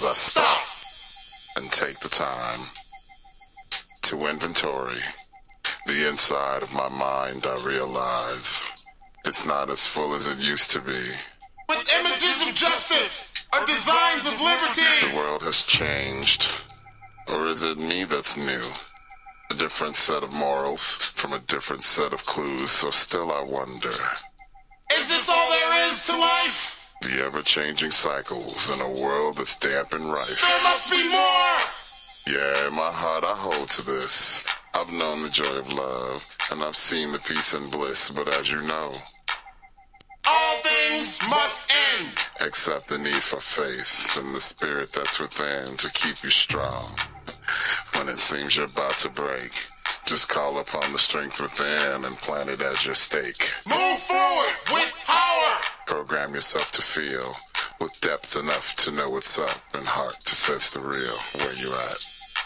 I stop and take the time to inventory the inside of my mind, I realize it's not as full as it used to be. With images of justice or designs of liberty. The world has changed. Or is it me that's new? A different set of morals from a different set of clues, so still I wonder. Is this all there is to life? The ever-changing cycles in a world that's damp and rife. There must be more! Yeah, in my heart I hold to this. I've known the joy of love, and I've seen the peace and bliss, but as you know, all things must end. Except the need for faith and the spirit that's within to keep you strong. When it seems you're about to break, just call upon the strength within and plant it as your stake. Move forward with power. Program yourself to feel with depth enough to know what's up and heart to sense the real where you at.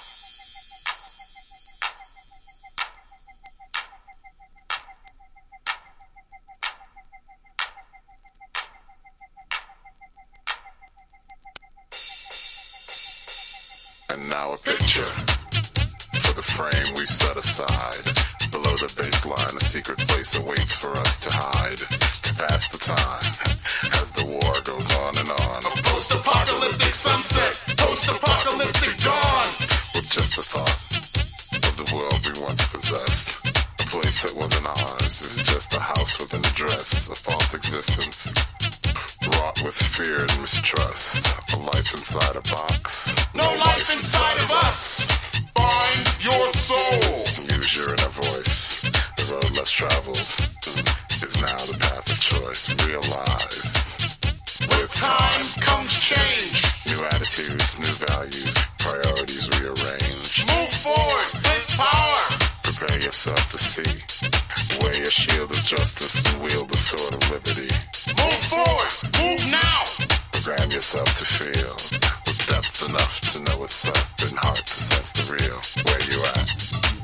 And now a picture for the frame we've set aside. Below the baseline, a secret place awaits for us to hide, to pass the time as the war goes on and on. A post-apocalyptic sunset, post-apocalyptic dawn. With just the thought of the world we once possessed. A place that wasn't ours is just a house with an address, a false existence. Wrought with fear and mistrust. A life inside a box. No life inside of us. Find your soul. Use your inner voice. The road less traveled is now the path of choice. Realize. With time comes change. New attitudes, new values, priorities rearrange. Move forward with power. Prepare yourself to see. Wear your shield of justice and wield the sword of liberty. Move forward. Move now. Program yourself to feel with depth enough to know what's up and heart to sense the real. Where you at?